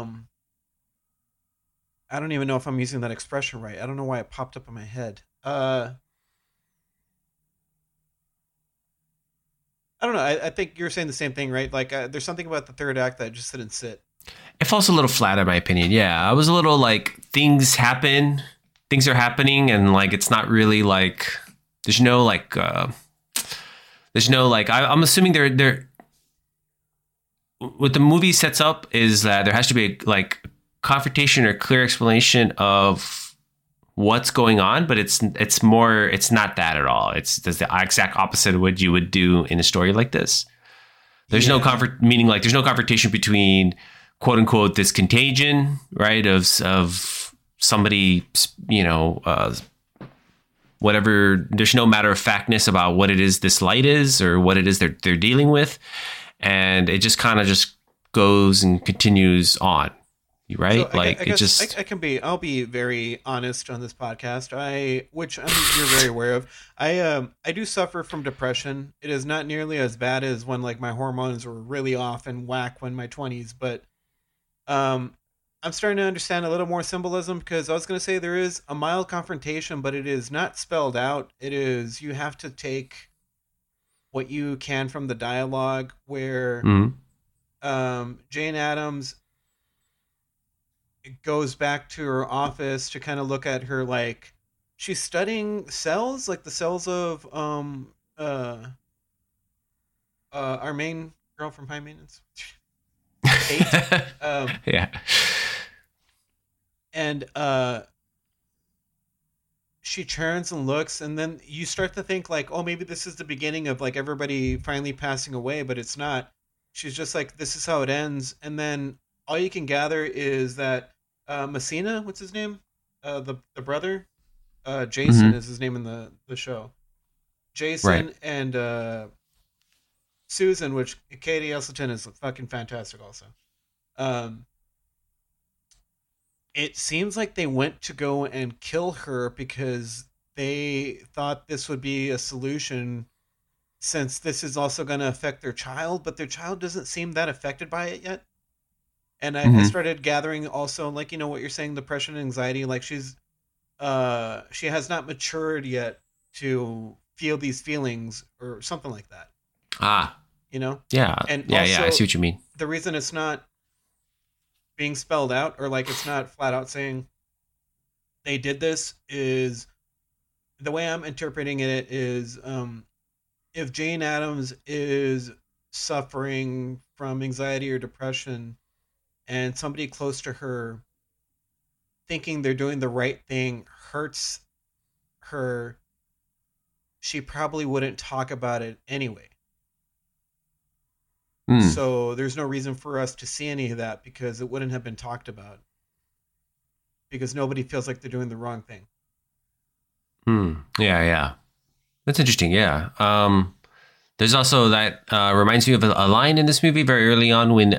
I don't even know if I'm using that expression right. I don't know why it popped up in my head. I don't know. I think you're saying the same thing, right? Like, there's something about the third act that just didn't sit. It falls a little flat, in my opinion. Yeah, I was a little like, things are happening, and like it's not really like there's no like I'm assuming they're what the movie sets up is that there has to be like confrontation or clear explanation of what's going on, but it's not that at all. It's the exact opposite of what you would do in a story like this. There's no confrontation between quote unquote this contagion, right, of somebody, you know, whatever. There's no matter of factness about what it is this light is or what it is they're dealing with, and it just kind of just goes and continues on, right? So I'll be very honest on this podcast. Which you're very aware of. I do suffer from depression. It is not nearly as bad as when like my hormones were really off and whack when my 20s, but I'm starting to understand a little more symbolism, because I was going to say there is a mild confrontation, but it is not spelled out. It is, you have to take what you can from the dialogue, where Jane Addams goes back to her office to kind of look at her, like, she's studying cells, like the cells of our main girl from High Maintenance. Kate. Yeah. And she turns and looks, and then you start to think like, oh, maybe this is the beginning of like everybody finally passing away, but it's not. She's just like, this is how it ends. And then all you can gather is that Messina, what's his name? The brother? Jason is his name in the show. Jason, right. And Susan, which Katie Esselstyn is fucking fantastic also. It seems like they went to go and kill her because they thought this would be a solution, since this is also going to affect their child, but their child doesn't seem that affected by it yet. And I started gathering also, like, you know, what you're saying, depression and anxiety, like she has not matured yet to feel these feelings or something like that. You know? Yeah. And yeah, also, I see what you mean. The reason it's not being spelled out, or like it's not flat out saying they did this, is the way I'm interpreting it is, if Jane Addams is suffering from anxiety or depression, and somebody close to her thinking they're doing the right thing hurts her, she probably wouldn't talk about it anyway. So there's no reason for us to see any of that because it wouldn't have been talked about. Because nobody feels like they're doing the wrong thing. Yeah. That's interesting, yeah. There's also that reminds me of a line in this movie very early on when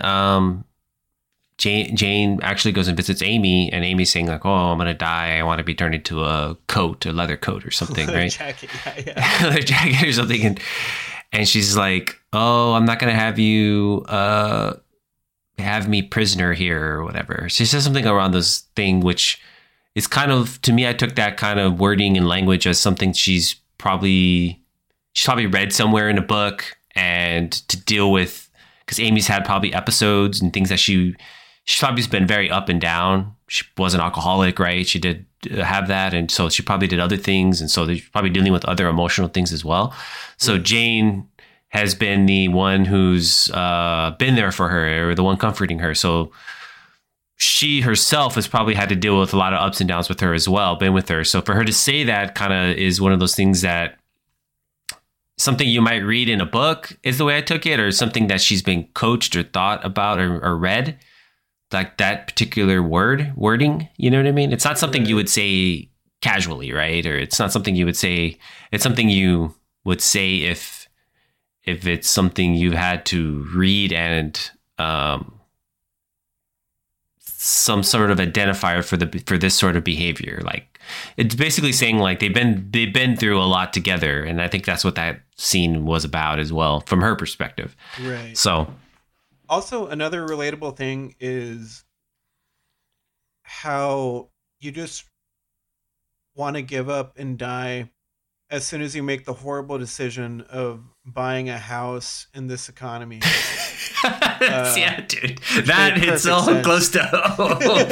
Jane actually goes and visits Amy, and Amy's saying like, "Oh, I'm gonna die. I want to be turned into a coat, a leather coat or something, right? Jacket, yeah. Leather jacket or something." And she's like, "Oh, I'm not gonna have you have me prisoner here or whatever." She says something around this thing, which is kind of, to me, I took that kind of wording and language as something she's probably read somewhere in a book, and to deal with, because Amy's had probably episodes and things that she's probably been very up and down. She was an alcoholic, right? She did have that. And so she probably did other things. And so they're probably dealing with other emotional things as well. So Jane has been the one who's been there for her, or the one comforting her. So she herself has probably had to deal with a lot of ups and downs with her as well, been with her. So for her to say that kind of is one of those things that something you might read in a book is the way I took it, or something that she's been coached or thought about or read, like that particular wording, you know what I mean? It's not something you would say casually, right? Or it's not something you would say, it's something you would say if it's something you've had to read and some sort of identifier for this sort of behavior. Like, it's basically saying like they've been through a lot together, and I think that's what that scene was about as well, from her perspective. Right. So, also another relatable thing is how you just want to give up and die as soon as you make the horrible decision of buying a house in this economy. Yeah, dude, that hits so close to home.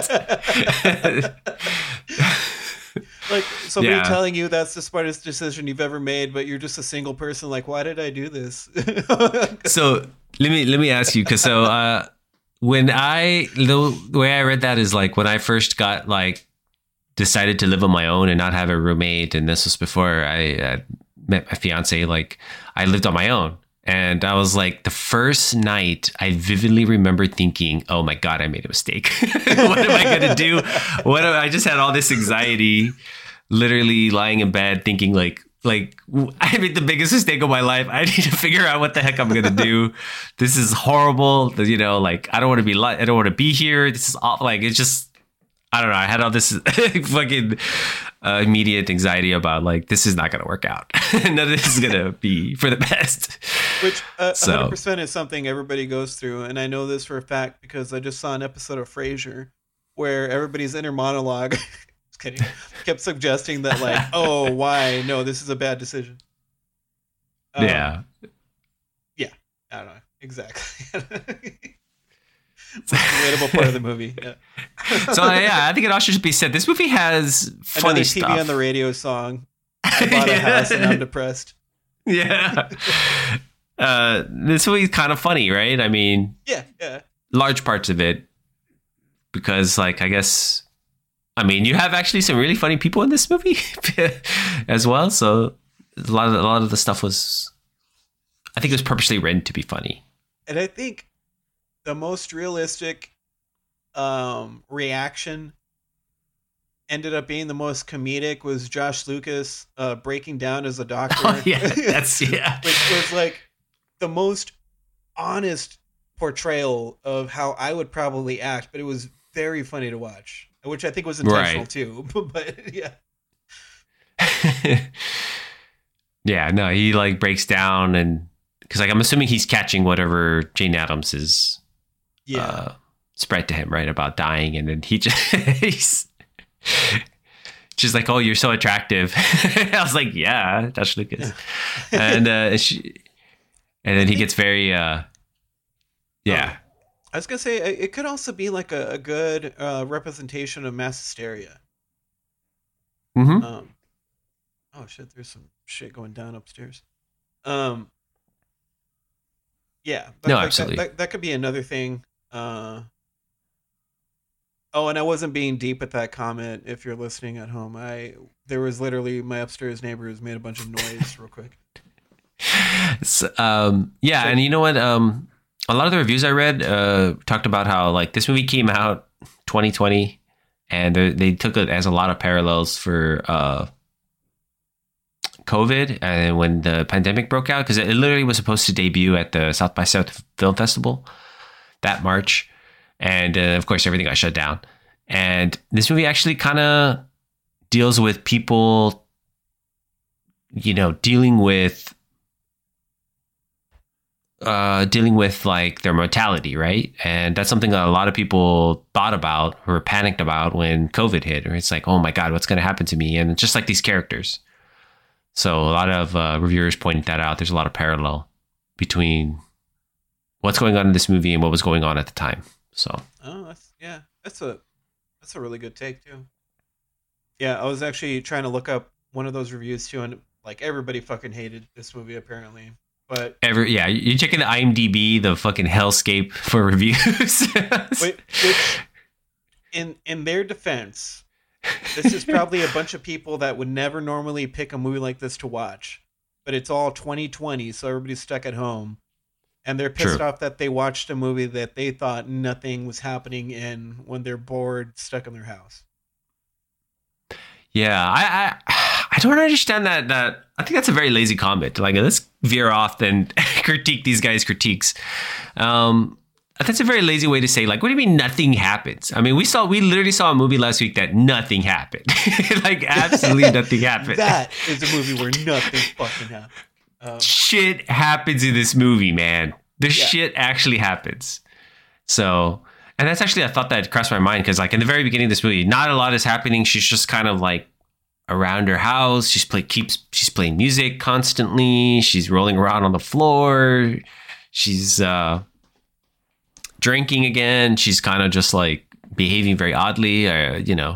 Like somebody telling you that's the smartest decision you've ever made, but you're just a single person. Like, why did I do this? So let me ask you, because when the way I read that is like when I first got like decided to live on my own and not have a roommate, and this was before I met my fiance. Like, I lived on my own. And I was like, the first night, I vividly remember thinking, "Oh my God, I made a mistake. What am I going to do? I just had all this anxiety, literally lying in bed thinking like I made the biggest mistake of my life. I need to figure out what the heck I'm going to do. This is horrible. You know, like, I don't want to be here. This is awful. Like, it's just, I don't know. I had all this fucking immediate anxiety about like, this is not going to work out. None of this is going to be for the best." Which 100% is something everybody goes through. And I know this for a fact because I just saw an episode of Frasier where everybody's inner monologue just kidding, kept suggesting that like, "Oh, why? No, this is a bad decision." Yeah. I don't know. Exactly. It's the relatable part of the movie. Yeah. So yeah, I think it also should be said, this movie has funny Another stuff. TV on the radio song. I bought a house and I'm depressed. Yeah. This movie's kind of funny, right? I mean, yeah. Large parts of it, because like, I guess, I mean, you have actually some really funny people in this movie as well. So a lot of the stuff was, I think it was purposely written to be funny. And I think the most realistic reaction ended up being the most comedic was Josh Lucas breaking down as a doctor. Oh, yeah, Which was like the most honest portrayal of how I would probably act, but it was very funny to watch, which I think was intentional too. But yeah. Yeah, no, he like breaks down, and because like I'm assuming he's catching whatever Jane Addams is spread to him, right, about dying, and then he just she's like, "Oh, you're so attractive." I was like, "Yeah, Josh Lucas," and then he gets very I was gonna say it could also be like a good representation of mass hysteria. Mm-hmm. Oh shit, there's some shit going down upstairs. Yeah. No, absolutely. That could be another thing. Oh, and I wasn't being deep with that comment. If you're listening at home, there was literally my upstairs neighbor who's made a bunch of noise real quick. Yeah, and you know what? A lot of the reviews I read talked about how like this movie came out 2020, and they took it as a lot of parallels for COVID and when the pandemic broke out, because it literally was supposed to debut at the South by South Film Festival that March. And of course, everything got shut down. And this movie actually kind of deals with people, dealing with like their mortality, right? And that's something that a lot of people thought about or panicked about when COVID hit. Or it's like, oh my God, what's going to happen to me? And just like these characters. So a lot of reviewers pointed that out. There's a lot of parallel between what's going on in this movie and what was going on at the time. So, that's a really good take too. Yeah, I was actually trying to look up one of those reviews too, and like everybody fucking hated this movie apparently. But you're checking the IMDb, the fucking hellscape for reviews. which in their defense, this is probably a bunch of people that would never normally pick a movie like this to watch, but it's all 2020, so everybody's stuck at home. And they're pissed off that they watched a movie that they thought nothing was happening in when they're bored, stuck in their house. Yeah, I don't understand that. I think that's a very lazy comment. Like, let's veer off and critique these guys' critiques. That's a very lazy way to say, like, what do you mean nothing happens? I mean, we literally saw a movie last week that nothing happened. Like, absolutely nothing happened. That is a movie where nothing fucking happened. Shit happens in this movie, man. Shit actually happens. So, and that's actually a thought that crossed my mind, because like in the very beginning of this movie, not a lot is happening. She's just kind of like around her house. She's playing music constantly. She's rolling around on the floor. She's drinking again. She's kind of just like behaving very oddly, Yeah.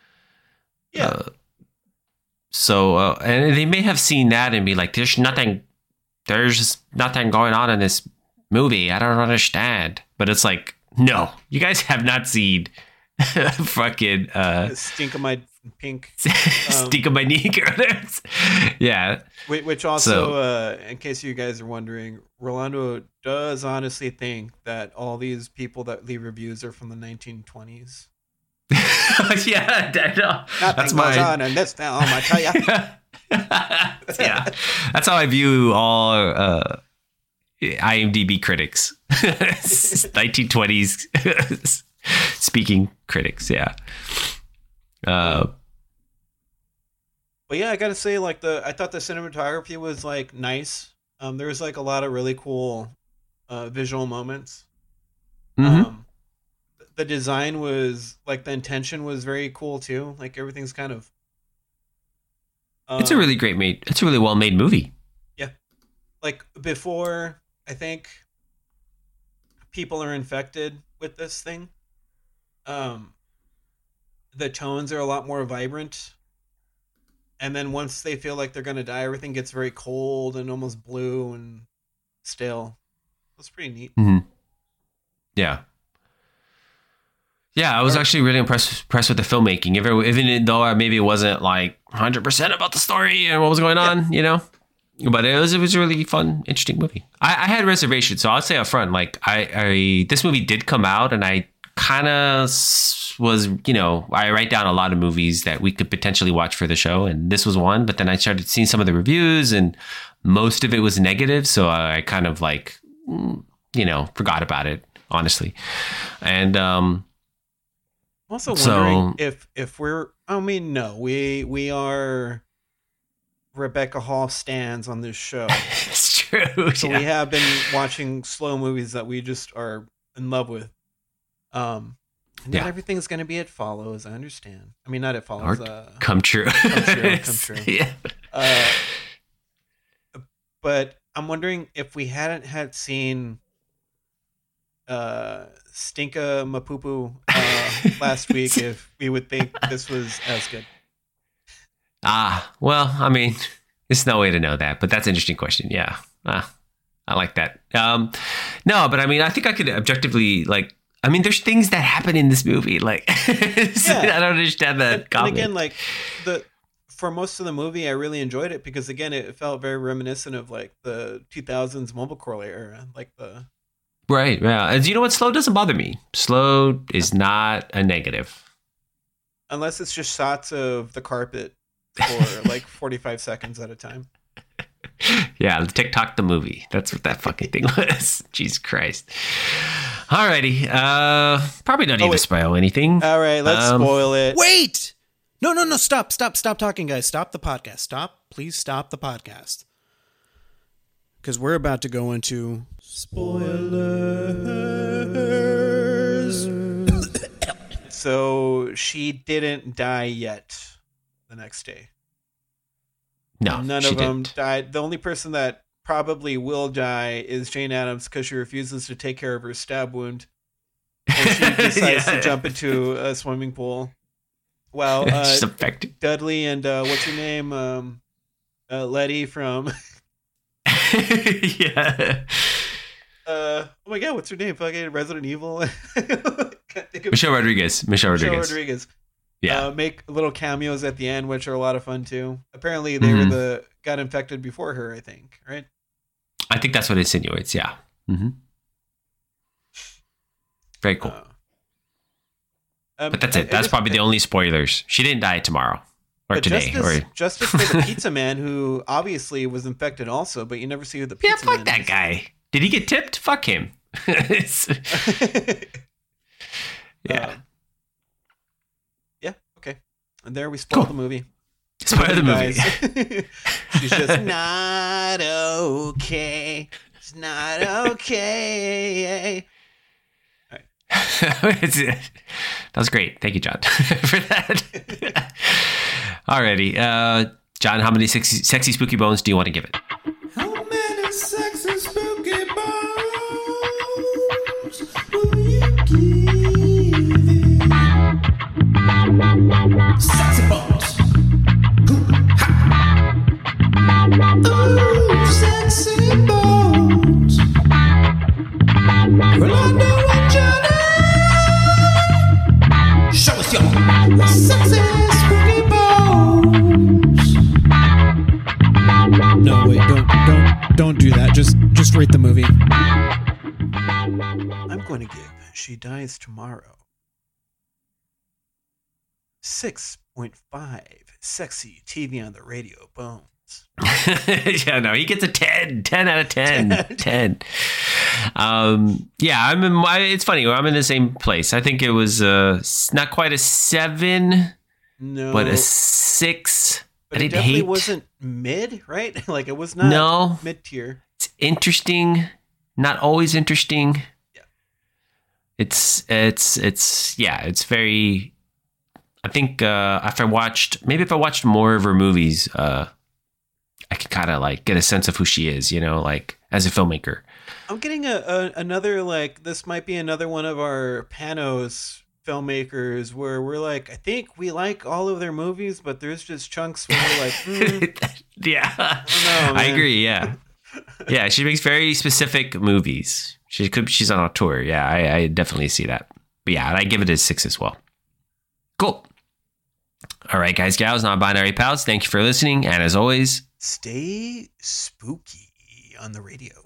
So, and they may have seen that and be like, there's nothing going on in this movie. I don't understand. But it's like, no, you guys have not seen fucking Stink of My Pink. Stink of My Neek. Yeah. Which also, in case you guys are wondering, Rolando does honestly think that all these people that leave reviews are from the 1920s. Yeah, I know. Nothing goes on in this film, I tell you. Yeah, that's how I view all IMDb critics. 1920s speaking critics, yeah. But yeah, I gotta say, like I thought the cinematography was like nice. There was like a lot of really cool visual moments. Mm-hmm. The design was like, the intention was very cool too. Like everything's kind of. It's a really it's a really well made movie. Yeah, like before, I think people are infected with this thing. The tones are a lot more vibrant. And then once they feel like they're going to die, everything gets very cold and almost blue and stale. That's pretty neat. Mm-hmm. Yeah. Yeah, I was actually really impressed with the filmmaking, even though maybe it wasn't like 100% about the story and what was going on, But it was a really fun, interesting movie. I had reservations, so I'll say up front, like this movie did come out, and I kind of was, I write down a lot of movies that we could potentially watch for the show, and this was one. But then I started seeing some of the reviews, and most of it was negative, so I kind of like, forgot about it, honestly. And I'm also wondering if we're. I mean, no, we are Rebecca Hall stans on this show. It's true. So we have been watching slow movies that we just are in love with. Not everything's going to be It Follows. I understand. I mean, not It Follows. Come true. Come true. Yeah. But I'm wondering if we hadn't had seen Stinka Mapupu last week, if we would think this was as good. Well, I mean, there's no way to know that, but that's an interesting question. Yeah. I like that. No, but I mean, I think I could objectively, like, I mean, there's things that happen in this movie. Like, I don't understand that comment. And again, like, for most of the movie, I really enjoyed it because, again, it felt very reminiscent of, like, the 2000s Mumblecore era. Like, Right, yeah. And you know what? Slow doesn't bother me. Slow is not a negative. Unless it's just shots of the carpet for, like, 45 seconds at a time. Yeah, TikTok the movie. That's what that fucking thing was. Jesus Christ. Alrighty. Probably don't need to spoil anything. All right, let's spoil it. Wait! No. Stop talking, guys. Stop the podcast. Please stop the podcast. Because we're about to go into spoilers. So she didn't die yet the next day. No, none she of them didn't. died. The only person that probably will die is Jane Addams because she refuses to take care of her stab wound, and she decides to jump into a swimming pool. Well, She's affected. Dudley and what's her name, Letty from. Yeah. Oh my God, what's her name? Fucking Resident Evil. Michelle Rodriguez. Michelle Rodriguez. Yeah. Make little cameos at the end, which are a lot of fun too. Apparently, they got infected before her. I think, right? I think that's what it insinuates. Yeah. Mm-hmm. Very cool. But that's it. That's probably the only spoilers. She didn't die tomorrow or today. Justice for the pizza man, who obviously was infected also, but you never see who the pizza man is. Yeah, fuck that guy. Did he get tipped? Fuck him. Yeah. Yeah. Okay. And there we spoiled the movie. Spoil the movie. She's just not okay. It's not okay. All right. That was great. Thank you, John, for that. Alrighty. John, how many sexy spooky bones do you want to give it? How many sexy spooky bones will you give it? Sexy bones. Ha. Ooh, sexy bones. Well, I know what you need. Show us your sexy spooky bones. No, wait, don't do that. Just rate the movie. I'm going to give She Dies Tomorrow 6.5 sexy TV on the radio bones. Yeah, no, he gets a 10 out of 10. 10. Yeah, it's funny. I'm in the same place. I think it was not quite a 7, but a 6. But it definitely wasn't mid, right? Like, it was not mid-tier. It's interesting, not always interesting. Yeah. It's very, I think if I watched more of her movies, I could kind of like get a sense of who she is, you know, like as a filmmaker. I'm getting another, like, this might be another one of our Panos filmmakers where we're like, I think we like all of their movies, but there's just chunks where we're like, yeah, I don't know, I agree. Yeah. Yeah. She makes very specific movies. She's on a tour. Yeah. I definitely see that. But yeah, I give it a 6 as well. Cool. All right, guys, gals, non-binary pals. Thank you for listening. And as always, stay spooky on the radio.